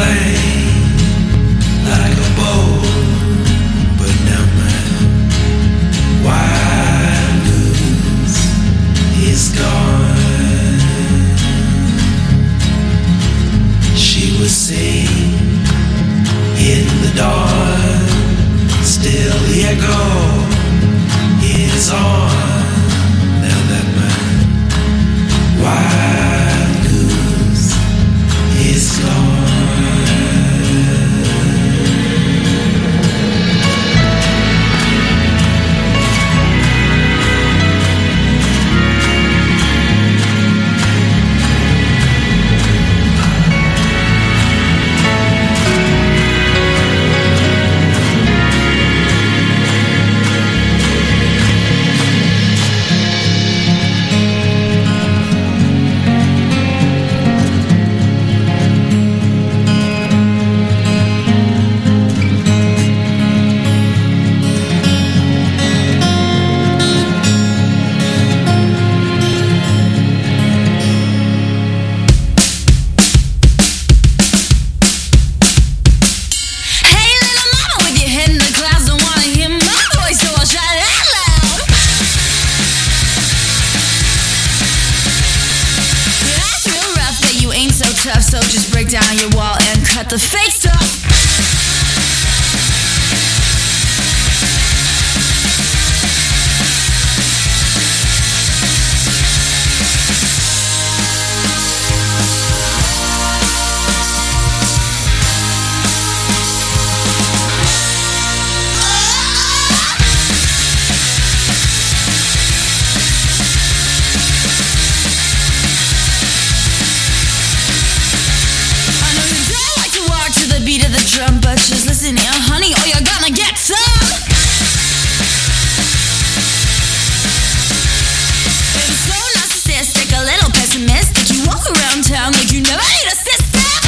The fake stuff. Drum, but just listen here, honey, or you're gonna get some. It's so narcissistic, a little pessimistic. You walk around town like you never need a sister.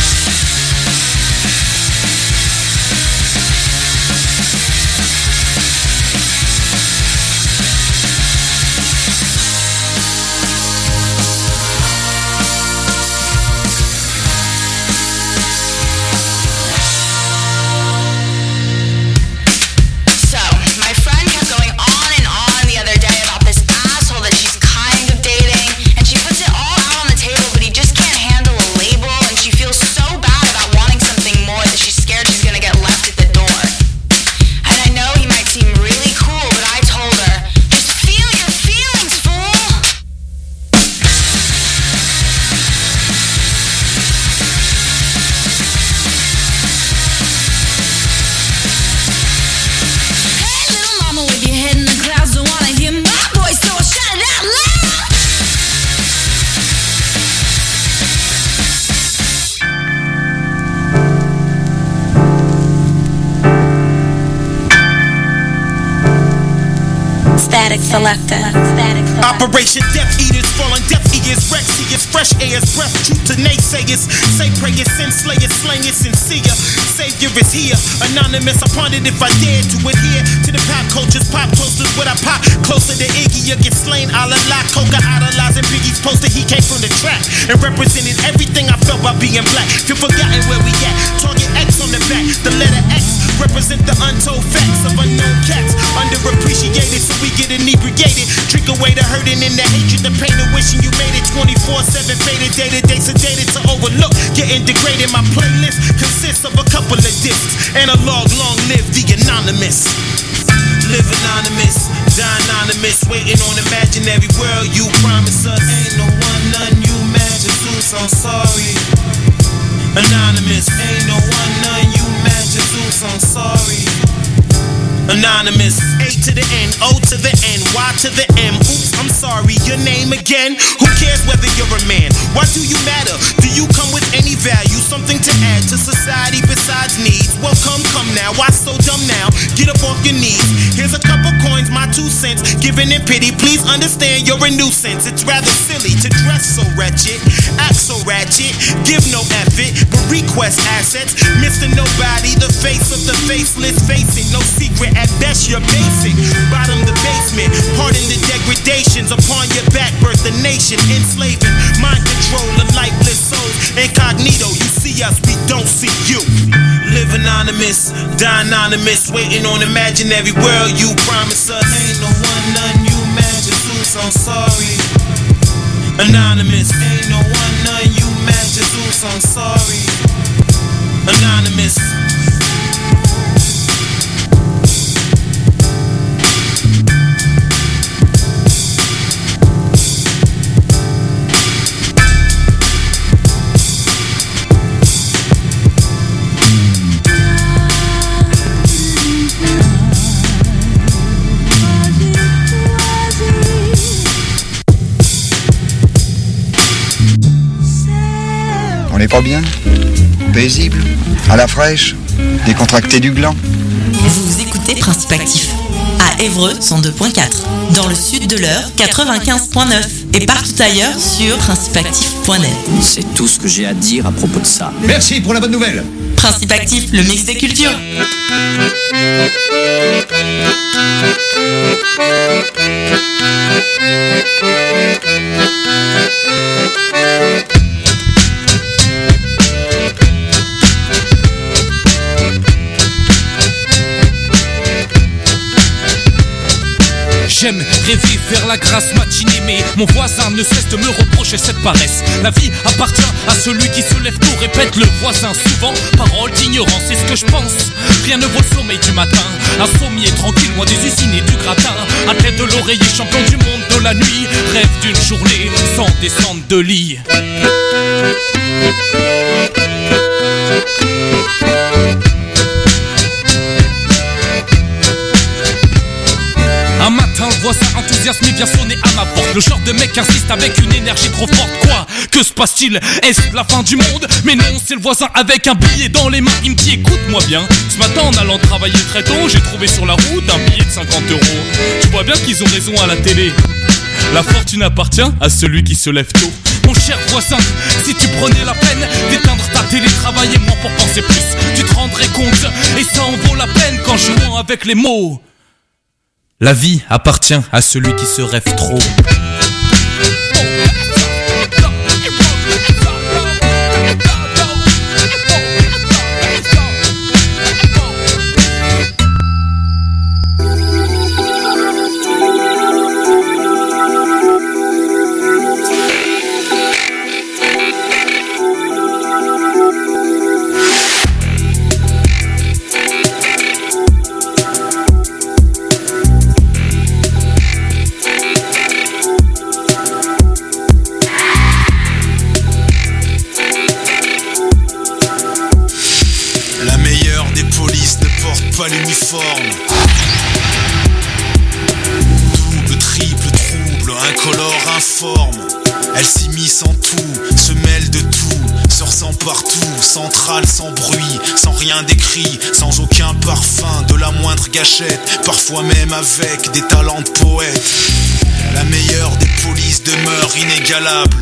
Static Selector. Operation Death Eaters, falling deaf ears, Rexius, fresh airs, breath, truth to naysayers. Say prayers, sin slayers, slang it sincere. Savior is here, anonymous. I pondered if I dared to adhere to the pop culture's pop toasters. Would I pop closer to Iggy or get slain? A la Coca, idolizing Biggie's poster. He came from the track and represented everything I felt by being black. Feel forgotten where we at. Target X on the back, the letter X represent the untold facts of unknown cats. Underappreciated, so we get inebriated. Drink away the hurting and the hatred, the pain of wishing you made it. 24/7 faded, day-to-day sedated to overlook. Getting degraded. My playlist consists of a couple of discs. Analog, long live the anonymous. Live anonymous, die anonymous. Waiting on imaginary world you promise us. Ain't no one, none you imagine. Zeus, I'm sorry. Anonymous, ain't no one, none you imagine. Zeus, I'm sorry. Anonymous, A to the N, O to the N, Y to the M. Oops, I'm sorry, your name again? Who cares whether you're a man? Why do you matter? Do you come with any value? Something to add to society besides needs? Well, come now, why so dumb now? Get up off your knees. Here's a couple coins, my 2 cents. Giving in pity, please understand you're a nuisance. It's rather silly to dress so wretched, act so ratchet, give no effort, but request assets. Mr. Nobody, the face of the faceless, facing no secret. At best you're basic, bottom the basement. Pardon the degradations upon your back. Birth the nation, enslaving, mind control of lifeless souls. Incognito, you see see us, we don't see you. Live anonymous, die anonymous, waiting on imaginary world you promise us. Ain't no one, none, you magic Zeus, I'm sorry. Anonymous, ain't no one, none, you magic Zeus, I'm sorry. Anonymous. On n'est pas bien? Paisible? À la fraîche? Décontracté du gland? Vous écoutez Principe Actif. À Évreux, 102.4. Dans le sud de l'Eure, 95.9. Et partout ailleurs sur principeactif.net. C'est tout ce que j'ai à dire à propos de ça. Merci pour la bonne nouvelle. Principe Actif, le mix des cultures. J'aime rêver, faire la grasse matinée, mais mon voisin ne cesse de me reprocher cette paresse. La vie appartient à celui qui se lève tôt, répète le voisin souvent. Parole d'ignorance, c'est ce que je pense. Rien ne vaut le sommeil du matin. Insomnié, tranquille, loin des usines et du gratin. À tête de l'oreiller, champion du monde de la nuit. Rêve d'une journée sans descendre de lit. Un matin, le voisin enthousiasmé vient sonner à ma porte. Le genre de mec insiste avec une énergie trop forte. Quoi? Que se passe-t-il? Est-ce la fin du monde? Mais non, c'est le voisin avec un billet dans les mains. Il me dit écoute-moi bien. Ce matin, en allant travailler très tôt, j'ai trouvé sur la route un billet de 50 €. Tu vois bien qu'ils ont raison à la télé. La fortune appartient à celui qui se lève tôt. Mon cher voisin, si tu prenais la peine d'éteindre ta télé, travailler moins pour penser plus, tu te rendrais compte. Et ça en vaut la peine qu'en jouant avec les mots. La vie appartient à celui qui se rêve trop. Pas l'uniforme. Double, triple, trouble, incolore, informe. Elle s'immisce en tout, se mêle de tout, se ressent partout, centrale, sans bruit, sans rien d'écrit, sans aucun parfum, de la moindre gâchette, parfois même avec des talents de poète. La meilleure des polices demeure inégalable.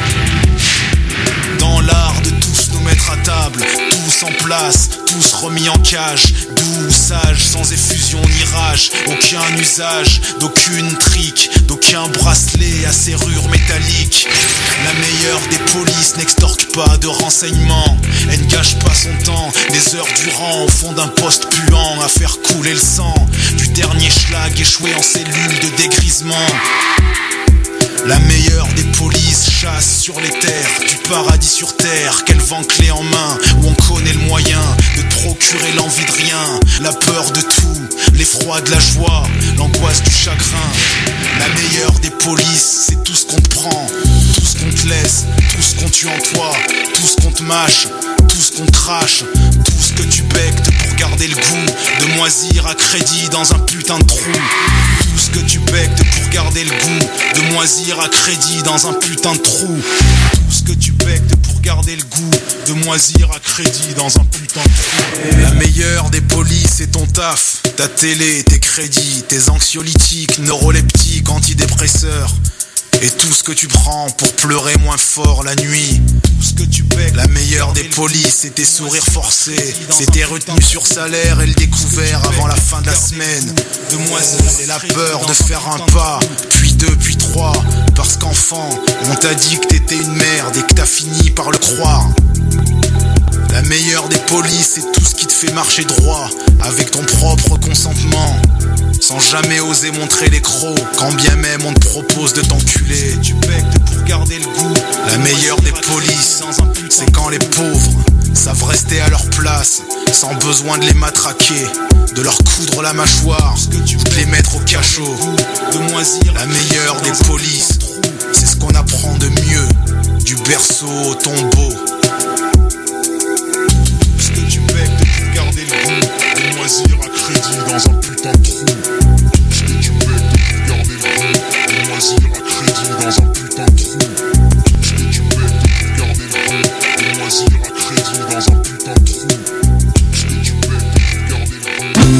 Dans l'art de tous nous mettre à table, tous en place, tous remis en cage, doux, sage, sans effusion ni rage, aucun usage, d'aucune trique, d'aucun bracelet à serrure métallique. La meilleure des polices n'extorque pas de renseignements, elle ne gâche pas son temps, des heures durant au fond d'un poste puant à faire couler le sang du dernier schlag échoué en cellule de dégrisement. La meilleure des polices chasse sur les terres du paradis sur terre, qu'elle vend clé en main, où on connaît le moyen de te procurer l'envie de rien, la peur de tout, l'effroi de la joie, l'angoisse du chagrin. La meilleure des polices, c'est tout ce qu'on te prend, tout ce qu'on te laisse, tout ce qu'on tue en toi, tout ce qu'on te mâche, tout ce qu'on crache, tout ce que tu bectes pour garder le goût de moisir à crédit dans un putain de trou. Tout ce que tu bectes pour garder le goût de moisir à crédit dans un putain de trou. Tout ce que tu bectes pour garder le goût de moisir à crédit dans un putain de trou. La meilleure des polices, c'est ton taf, ta télé, tes crédits, tes anxiolytiques, neuroleptiques, antidépresseurs. Et tout ce que tu prends pour pleurer moins fort la nuit. Tout ce que tu paies. La meilleure des polices, c'est tes sourires forcés, c'est tes retenues sur salaire et le découvert avant la fin de la semaine. Demoiselle, c'est la peur de faire un pas, puis deux, puis trois. Parce qu'enfant, on t'a dit que t'étais une merde et que t'as fini par le croire. meilleure des polices, c'est tout ce qui te fait marcher droit, avec ton propre consentement, sans jamais oser montrer les crocs, quand bien même on te propose de t'enculer. Tu pètes pour garder le goût. La meilleure des polices, c'est quand les pauvres savent rester à leur place, sans besoin de les matraquer, de leur coudre la mâchoire, de les mettre au cachot. La meilleure des polices, c'est ce qu'on apprend de mieux, du berceau au tombeau. Ce que tu pètes pour garder le goût, de moisir à crédit dans un putain de trou. Ce que tu pètes pour garder le goût, de moisir à crédit dans un putain de trou. Ce que tu pètes pour garder le goût, de moisir à crédit dans un putain de trou. Ce que tu pètes pour garder le goût.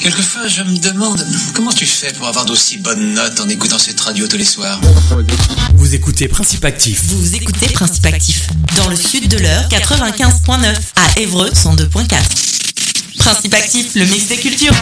Quelquefois, je me demande comment tu fais pour avoir d'aussi bonnes notes en écoutant cette radio tous les soirs. Vous écoutez Principe Actif. Vous écoutez Principe Actif. Dans le sud de l'heure, 95.9. À Évreux, 102.4. Principe Actif, le mix des cultures.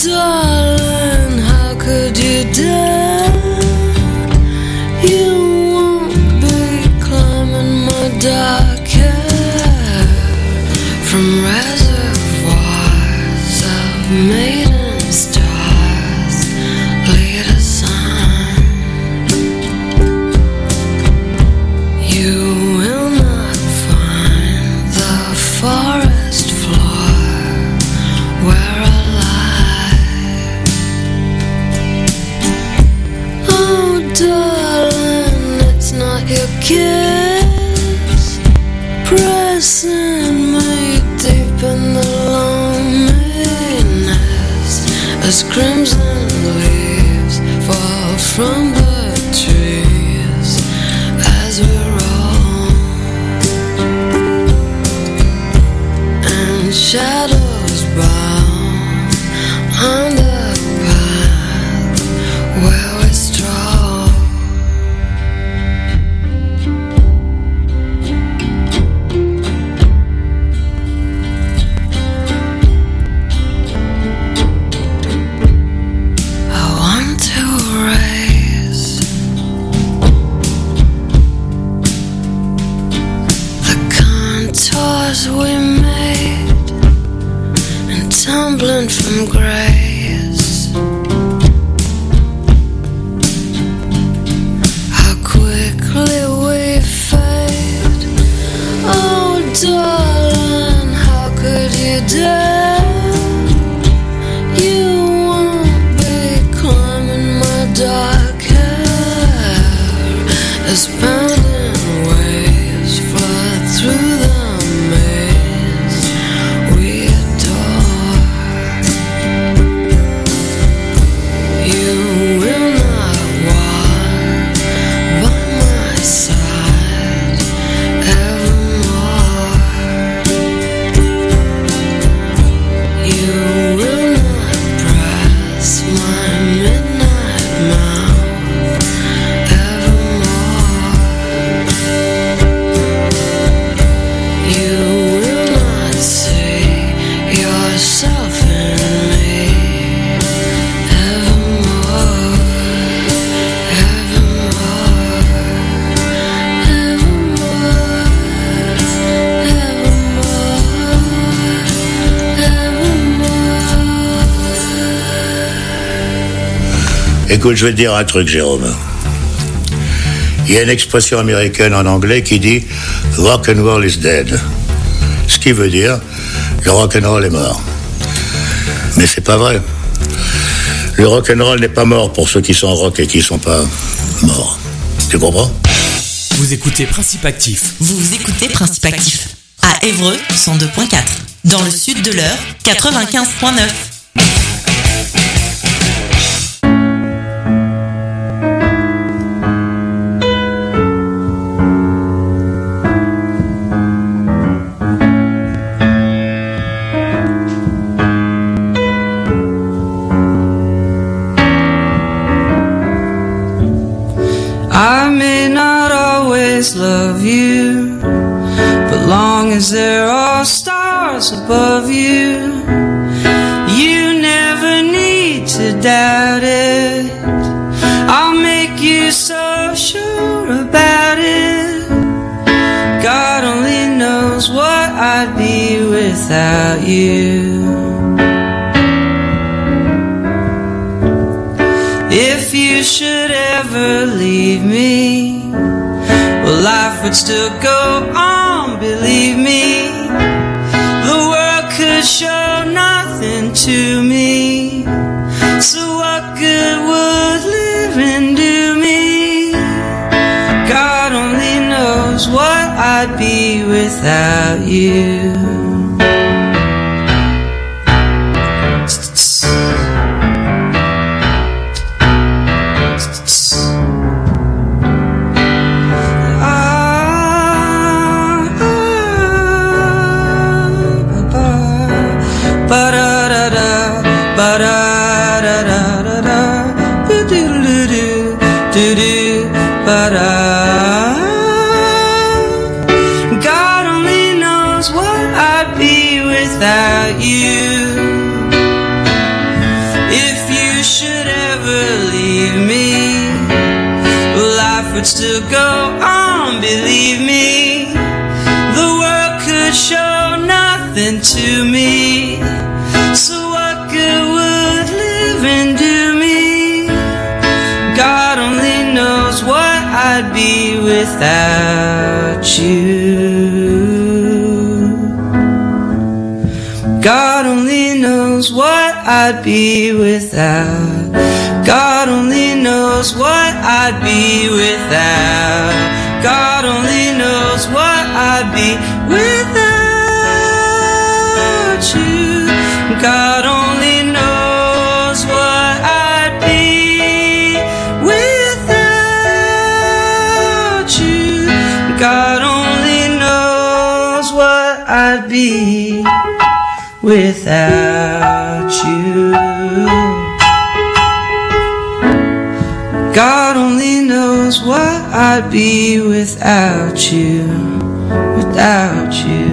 darling, how could you dare? You won't be climbing my dark hair from reservoirs of maiden stars. Lead us on. You will not find the forest floor where I lie. Oh, darling, it's not your kiss pressing me deep in the loneliness as crimson leaves fall from the trees as we roll, and shadows bound on the path where we stroll. I want to erase the contours we made and tumbling from grace. How quickly we fade. Oh, darling, how could you dare? You won't be climbing my dark hair as pounding waves flood through the maze we adore. You will not walk by my side evermore. You will not press my midnight mouth evermore. You will not see yourself in me evermore, evermore, evermore, evermore. Écoute, je vais te dire un truc, Jérôme. Il y a une expression américaine en anglais qui dit « rock and roll is dead ». Ce qui veut dire « le rock and roll est mort ». Mais c'est pas vrai. Le rock and roll n'est pas mort pour ceux qui sont rock et qui sont pas morts. Tu comprends? Vous écoutez Principe Actif. Vous écoutez Principe Actif à Évreux 102.4. Dans le sud de l'Eure 95.9. I may not always love you, but long as there are stars above you, you never need to doubt it. I'll make you so sure about it. God only knows what I'd be without you. If you should ever leave me, well, life would still go on, believe me. The world could show nothing to me, so what good would living do me? God only knows what I'd be without you. God only knows what I'd would still go on, believe me. The world could show nothing to me. So what good would living do me? God only knows what I'd be without you. God only knows what I'd be without. God only knows what I'd be without. God only knows what I'd be without you. God only knows what I'd be without you. God only knows what I'd be without you. God only knows what I'd be without you, without you.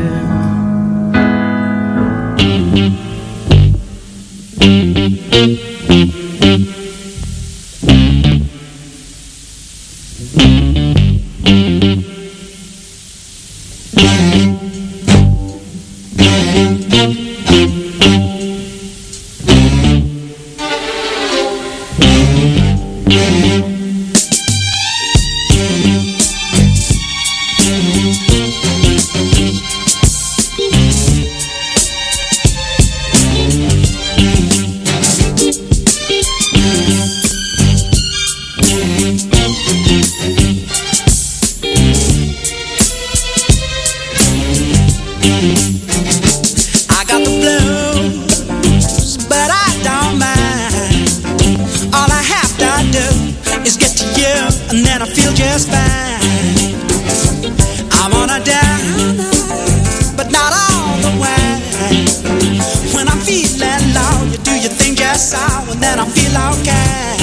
And then I feel just fine. I'm on a down, but not all the way. When I'm feeling low, you do your thing just so, and then I feel okay.